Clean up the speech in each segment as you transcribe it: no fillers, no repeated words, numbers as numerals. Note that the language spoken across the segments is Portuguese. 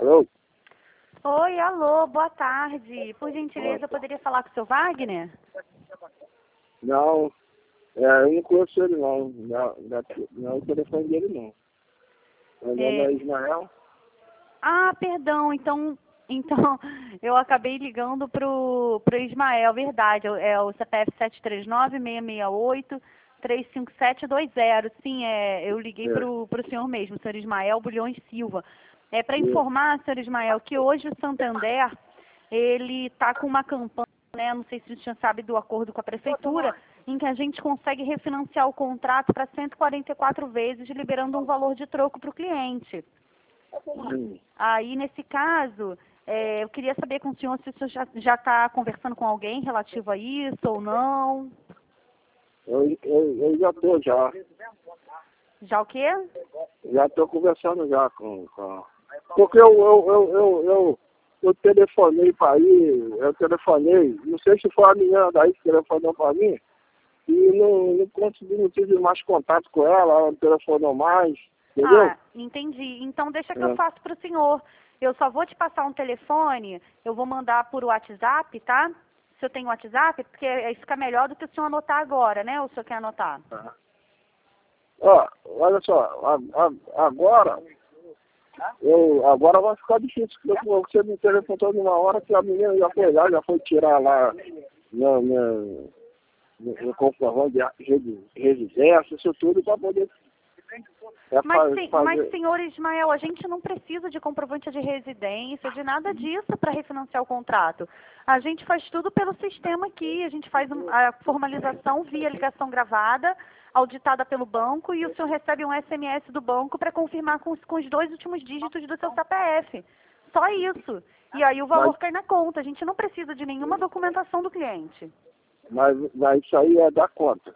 Alô? Oi, alô, boa tarde. Por gentileza, eu poderia falar com o seu Wagner? Não, eu não conheço ele não. Não é o telefone dele não. Meu nome é Ismael. Ah, perdão, então eu acabei ligando pro Ismael, verdade. É o CPF 739-668-35720. Sim, eu liguei pro senhor mesmo, senhor Ismael Bulhões Silva. É para informar, senhor Ismael, que hoje o Santander, ele está com uma campanha, né, não sei se o senhor sabe do acordo com a prefeitura, em que a gente consegue refinanciar o contrato para 144 vezes, liberando um valor de troco para o cliente. Aí, nesse caso, eu queria saber com o senhor se o senhor já está conversando com alguém relativo a isso ou não. Eu já estou já. Já o quê? Já estou conversando já com... Porque eu telefonei para aí, não sei se foi a menina daí que telefonou para mim, e não consegui, não tive mais contato com ela, ela não telefonou mais, entendeu? Ah, entendi. Então deixa que eu faço para o senhor. Eu só vou te passar um telefone, eu vou mandar por WhatsApp, tá? Se eu tenho WhatsApp, porque aí fica melhor do que o senhor anotar agora, né? Ou o senhor quer anotar? Ó, olha só, agora vai ficar difícil, porque você me telefonou numa hora que a menina já foi lá, já foi tirar lá no comprovante de residência, isso tudo para poder... Mas, senhor Ismael, a gente não precisa de comprovante de residência, de nada disso para refinanciar o contrato. A gente faz tudo pelo sistema aqui, a gente faz a formalização via ligação gravada, auditada pelo banco, e o senhor recebe um SMS do banco para confirmar com os 2 últimos dígitos do seu CPF. Só isso. E aí o valor cai na conta. A gente não precisa de nenhuma documentação do cliente. Mas isso aí é da conta.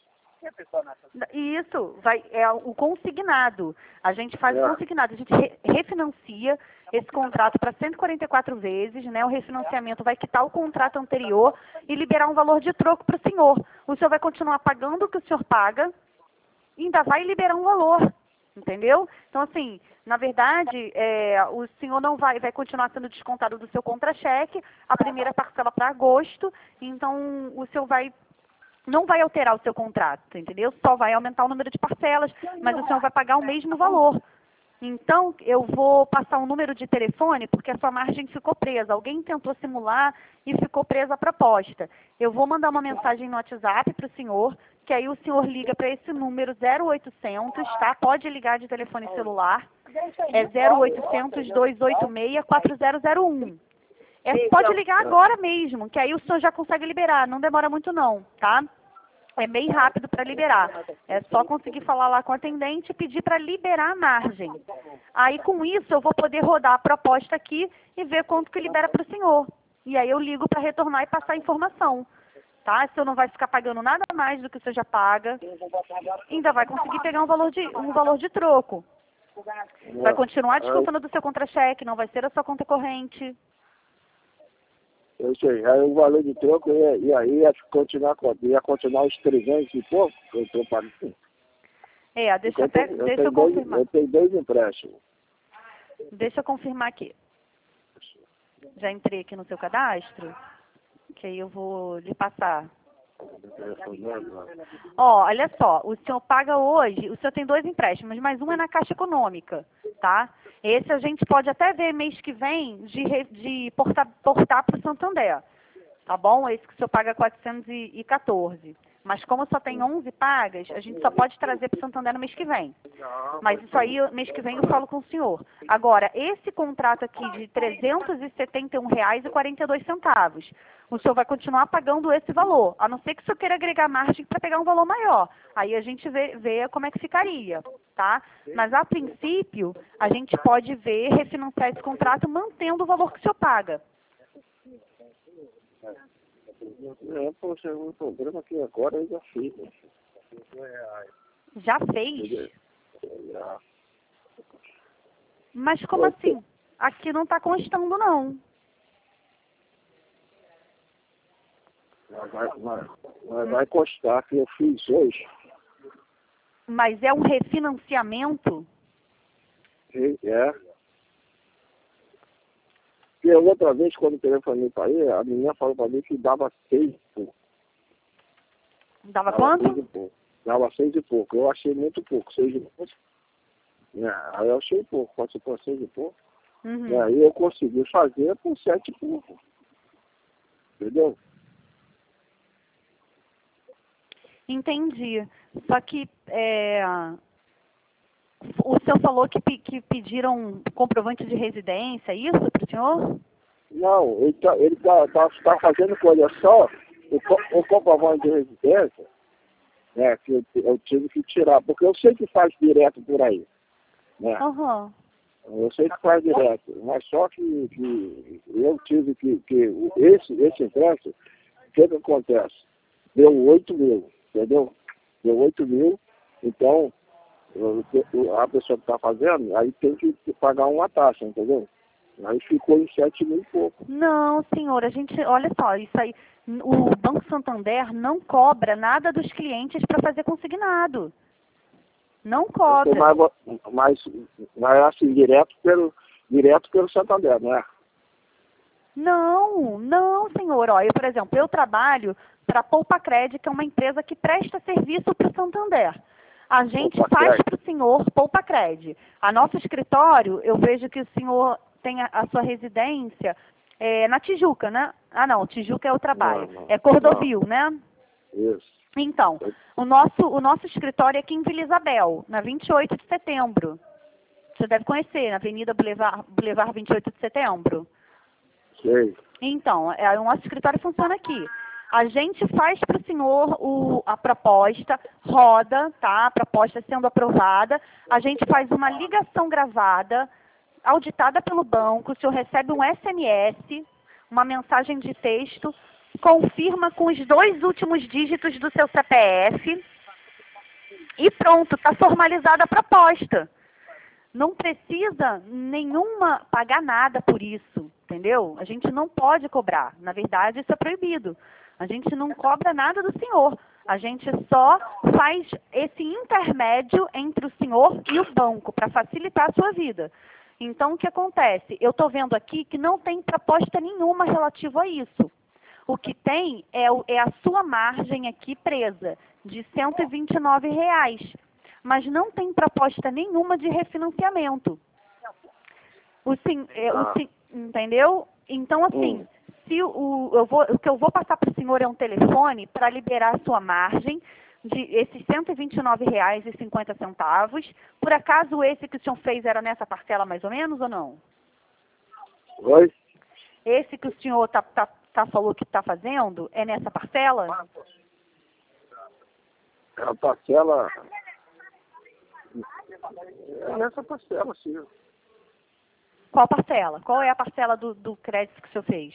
Isso, é o consignado. A gente faz o consignado, a gente refinancia esse contrato para 144 vezes, né? O refinanciamento vai quitar o contrato anterior e liberar um valor de troco para o senhor. O senhor vai continuar pagando o que o senhor paga e ainda vai liberar um valor, entendeu? Então, assim, na verdade, o senhor não vai continuar sendo descontado do seu contra-cheque, a primeira parcela para agosto, então o senhor não vai alterar o seu contrato, entendeu? Só vai aumentar o número de parcelas, mas o senhor vai pagar o mesmo valor. Então, eu vou passar um número de telefone, porque a sua margem ficou presa. Alguém tentou simular e ficou presa a proposta. Eu vou mandar uma mensagem no WhatsApp para o senhor, que aí o senhor liga para esse número 0800, tá? Pode ligar de telefone celular. É 0800 286 4001. Pode ligar agora mesmo, que aí o senhor já consegue liberar. Não demora muito não, tá? É bem rápido para liberar. É só conseguir falar lá com o atendente e pedir para liberar a margem. Aí, com isso, eu vou poder rodar a proposta aqui e ver quanto que libera para o senhor. E aí eu ligo para retornar e passar a informação. Tá? O senhor não vai ficar pagando nada mais do que o senhor já paga. Ainda vai conseguir pegar um valor de troco. Vai continuar descontando do seu contra-cheque, não vai ser a sua conta corrente. Eu sei, aí o valor de troco e aí ia continuar os 300 e pouco que eu estou pagando. Deixa eu confirmar. Eu tenho 2 empréstimos. Deixa eu confirmar aqui. Já entrei aqui no seu cadastro, que aí eu vou lhe passar. Olha só, o senhor paga hoje, o senhor tem 2 empréstimos, mas um é na Caixa Econômica, tá? Esse a gente pode até ver mês que vem de portar para o Santander, tá bom? Esse que o senhor paga 414. Mas como só tem 11 pagas, a gente só pode trazer para o Santander no mês que vem. Mas isso aí, mês que vem, eu falo com o senhor. Agora, esse contrato aqui de R$ 371,42, o senhor vai continuar pagando esse valor, a não ser que o senhor queira agregar margem para pegar um valor maior. Aí a gente vê como é que ficaria, tá? Mas, a princípio, a gente pode refinanciar esse contrato mantendo o valor que o senhor paga. Poxa, o problema aqui agora eu já fiz. Já fez? Mas como assim? Aqui não está constando, não. Vai constar que eu fiz hoje. Mas é um refinanciamento? É. Porque outra vez, quando eu telefonei para ele, a menina falou para mim que dava 6 e pouco. Dava quanto? 6 e pouco. Dava 6 e pouco. Eu achei muito pouco, 6 e pouco. Aí eu achei pouco, passou por 6 e pouco. Uhum. E aí eu consegui fazer por 7 e pouco. Entendeu? Entendi. Só que o senhor falou que pediram comprovante de residência, é isso para o senhor? Não, ele tá fazendo coisa só, o comprovante de residência, né, que eu tive que tirar, porque eu sei que faz direto por aí, né? Uhum. Eu sei que faz direto, mas só que eu tive que esse ingresso, o que acontece? Deu 8 mil, entendeu? Deu 8 mil, então a pessoa que está fazendo, aí tem que pagar uma taxa, entendeu? Aí ficou em 7 mil e pouco. Não, senhor, a gente, olha só, isso aí, o Banco Santander não cobra nada dos clientes para fazer consignado. Não cobra. Mas assim, direto pelo Santander, né? Não, senhor. Ó, por exemplo, eu trabalho para a Poupacred, que é uma empresa que presta serviço para o Santander. A gente faz para o senhor Poupacred. A nosso escritório, eu vejo que o senhor tem a sua residência na Tijuca, né? Ah, não, Tijuca é o trabalho. Não, é Cordovil, né? Isso. Então, o nosso escritório é aqui em Vila Isabel, na 28 de setembro. Você deve conhecer, na Avenida Boulevard 28 de setembro. Sei. Então, o nosso escritório funciona aqui. A gente faz para o senhor a proposta, roda, tá? A proposta sendo aprovada. A gente faz uma ligação gravada, auditada pelo banco. O senhor recebe um SMS, uma mensagem de texto, confirma com os 2 últimos dígitos do seu CPF e pronto, está formalizada a proposta. Não precisa pagar nada por isso, entendeu? A gente não pode cobrar. Na verdade, isso é proibido. A gente não cobra nada do senhor. A gente só faz esse intermédio entre o senhor e o banco para facilitar a sua vida. Então, o que acontece? Eu estou vendo aqui que não tem proposta nenhuma relativa a isso. O que tem é a sua margem aqui presa, de R$ 129. Mas não tem proposta nenhuma de refinanciamento. Entendeu? Então, assim, o que eu vou passar para o senhor é um telefone para liberar a sua margem de esses R$ 129,50. Por acaso esse que o senhor fez era nessa parcela mais ou menos ou não? Oi? Esse que o senhor falou que está fazendo é nessa parcela? É a parcela... É nessa parcela, sim. Qual parcela? Qual é a parcela do crédito que o senhor fez?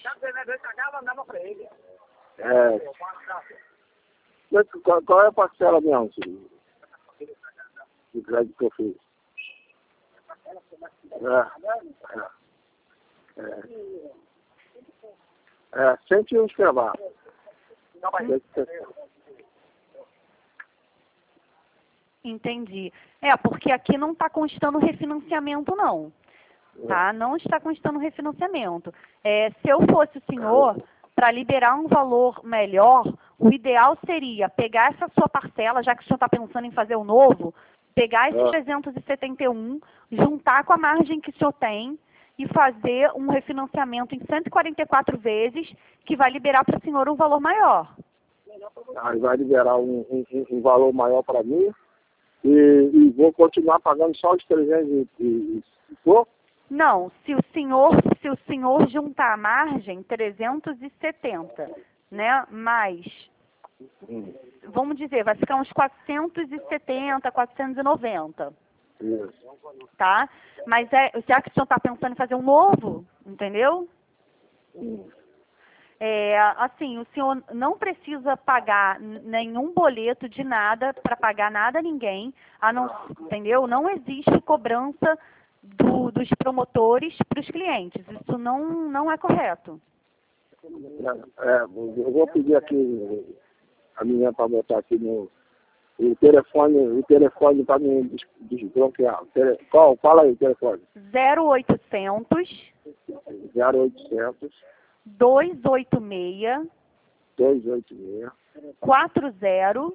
Qual é a parcela mesmo, filho? Do crédito que eu fiz? Sempre uns escrevar. Entendi. Porque aqui não está constando refinanciamento, não. Tá? Não está constando refinanciamento. Se eu fosse o senhor, para liberar um valor melhor, o ideal seria pegar essa sua parcela, já que o senhor está pensando em fazer o novo, pegar esses 371, juntar com a margem que o senhor tem e fazer um refinanciamento em 144 vezes, que vai liberar para o senhor um valor maior. Aí vai liberar um valor maior para mim e vou continuar pagando só os 300 e pouco? Não, se o senhor juntar a margem, 370, né, mais, vamos dizer, vai ficar uns 470, 490. Isso. Tá? Mas já que o senhor está pensando em fazer um novo, entendeu? Assim, o senhor não precisa pagar nenhum boleto de nada, para pagar nada a ninguém, entendeu? Não existe cobrança dos promotores para os clientes. Isso não é correto. Eu vou pedir aqui a menina para botar aqui o telefone para me desbloquear. Fala aí o telefone. 0800 0800 286 286 40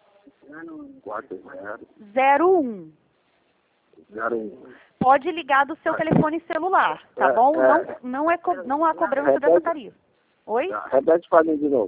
40 01. 01. Pode ligar do seu telefone celular, tá bom? Não há cobrança dessa tarifa. Oi? Repete para mim de novo.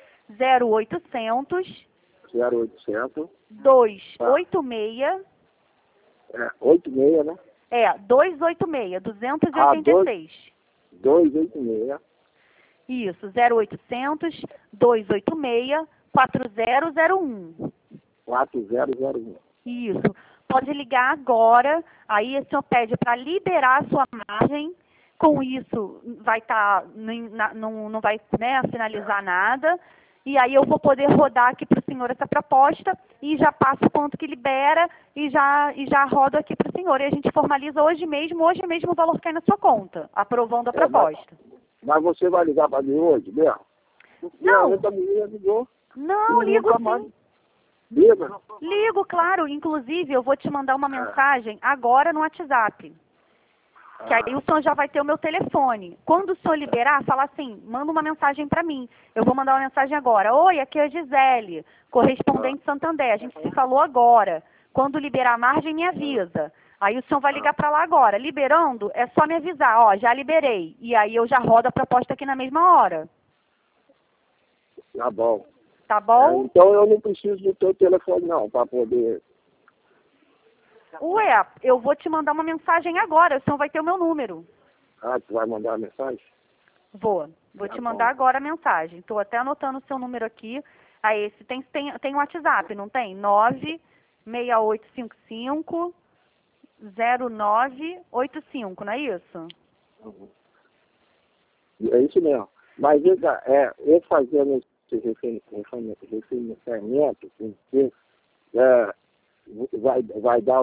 0800 0800 286 86, né? 286, 286. 286 Isso, 0800 286 4001. 4001. Isso. Pode ligar agora, aí o senhor pede para liberar a sua margem. Com isso, vai estar, não vai, né, finalizar nada. E aí eu vou poder rodar aqui para o senhor essa proposta e já passo o quanto que libera e já rodo aqui para o senhor. E a gente formaliza hoje mesmo o valor que cai na sua conta, aprovando a proposta. Mas você vai ligar para mim hoje, mesmo? Não. A menina ligou. Não, ligo sim. Liga? Ligo, claro. Inclusive, eu vou te mandar uma mensagem agora no WhatsApp. Que aí o senhor já vai ter o meu telefone. Quando o senhor liberar, fala assim, manda uma mensagem para mim. Eu vou mandar uma mensagem agora. Oi, aqui é a Gisele, correspondente Santander. A gente se falou agora. Quando liberar a margem, me avisa. Aí o senhor vai ligar para lá agora. Liberando, é só me avisar. Ó, já liberei. E aí eu já rodo a proposta aqui na mesma hora. Tá bom. Tá bom? Então eu não preciso do teu telefone não, para poder... Ué, eu vou te mandar uma mensagem agora, o senhor vai ter o meu número. Ah, tu vai mandar a mensagem? Vou te mandar agora a mensagem. Estou até anotando o seu número aqui. Aí, tem um WhatsApp, não tem? 96855 0985, não é isso? É isso mesmo. Mas eu fazendo esse refinanciamento, vai dar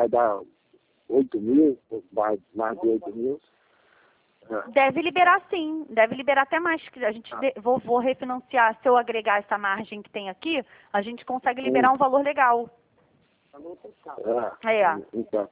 8 mil, mais de 8 mil. Deve liberar sim, deve liberar até mais. Que a gente vou refinanciar, se eu agregar essa margem que tem aqui, a gente consegue liberar um valor legal. Então,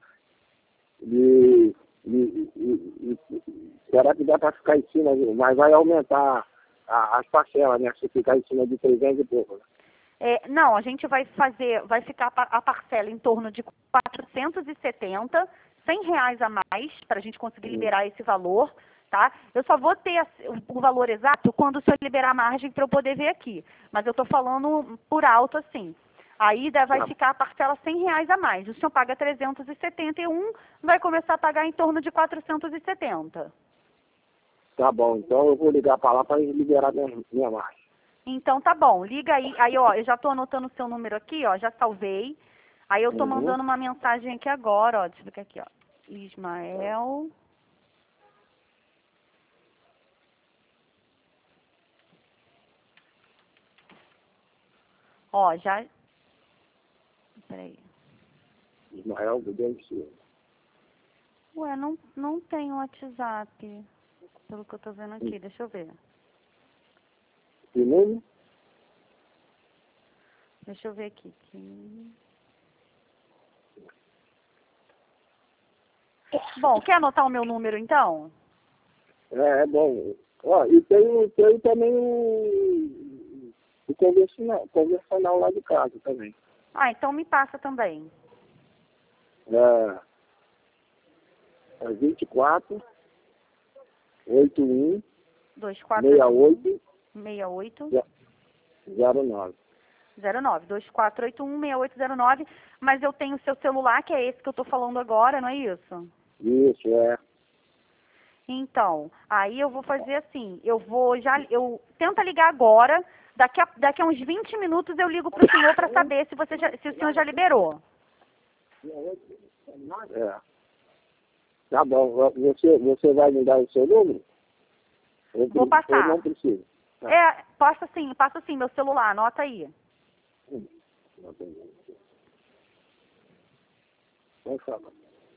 será que dá para ficar em cima, mas vai aumentar as parcelas, né? Se ficar em cima de 300 e pouco. Não, a gente vai ficar a parcela em torno de 470, R$ 100 a mais, para a gente conseguir liberar esse valor, tá? Eu só vou ter o valor exato quando o senhor liberar a margem para eu poder ver aqui. Mas eu estou falando por alto assim. Aí vai ficar a parcela R$ 100 a mais. O senhor paga 371, vai começar a pagar em torno de 470. Tá bom, então eu vou ligar para lá para liberar minha margem. Então tá bom, liga aí, ó, eu já estou anotando o seu número aqui, ó, já salvei. Aí eu estou mandando uma mensagem aqui agora, ó, deixa eu ver aqui, ó. Ismael. Ó, já... Peraí. Ismael Guilherme Silva. Ué, não tem WhatsApp, pelo que eu estou vendo aqui, deixa eu ver. Que número? Deixa eu ver aqui. Bom, quer anotar o meu número então? É bom. Ó, e tem também o convencional lá de casa também. Ah, então me passa também. É 24 81 68 68 09. 24816809, mas eu tenho o seu celular, que é esse que eu estou falando agora, não é isso? Isso, é. Então, aí eu vou fazer assim, eu tenta ligar agora, daqui a uns 20 minutos eu ligo para o senhor para saber se o senhor já liberou. É. Tá bom, você vai me dar o seu número? Vou passar. Eu não preciso. Passa sim, meu celular, anota aí. Vamos falar.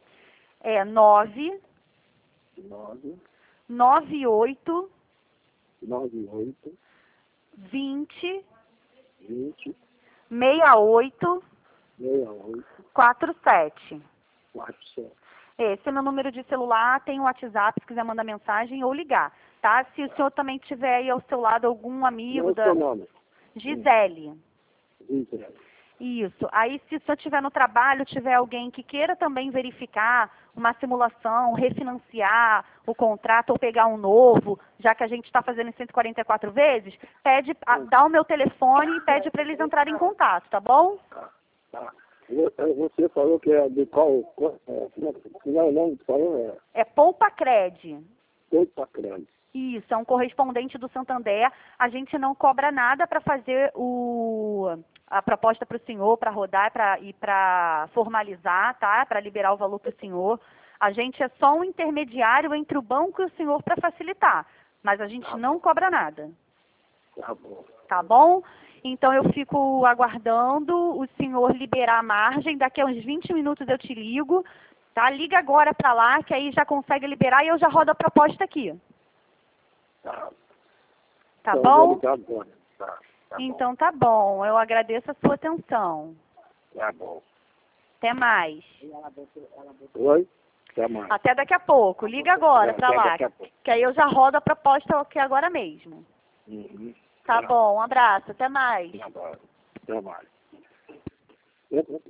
9 9 98 98 20 20 68 68 47. 47. Esse é meu número de celular, tem o WhatsApp, se quiser mandar mensagem ou ligar, tá? Se o senhor também tiver aí ao seu lado algum amigo Não é o seu nome. Gisele. Gisele. Isso. Aí, se o senhor estiver no trabalho, tiver alguém que queira também verificar uma simulação, refinanciar o contrato ou pegar um novo, já que a gente está fazendo em 144 vezes, dá o meu telefone e pede para eles entrarem em contato, tá bom? Tá. Você falou que é de qual? Não é o nome que falou? É Poupa Cred. Poupa Cred. Isso, é um correspondente do Santander. A gente não cobra nada para fazer a proposta para o senhor, para rodar e para formalizar, tá? Para liberar o valor para o senhor. A gente é só um intermediário entre o banco e o senhor para facilitar. Mas a gente não cobra nada. Tá bom. Tá bom? Então eu fico aguardando o senhor liberar a margem. Daqui a uns 20 minutos eu te ligo. Tá? Liga agora para lá, que aí já consegue liberar e eu já rodo a proposta aqui. Tá. Tá Então, bom? obrigado, Dona. Tá Então tá bom. Eu agradeço a sua atenção. Tá bom. Até mais. Oi? Até mais. Até daqui a pouco. Liga agora para Até lá, daqui a pouco. que aí eu já rodo a proposta aqui agora mesmo. Uhum. Tá bom. Um abraço. Até mais. Tá bom. Até mais.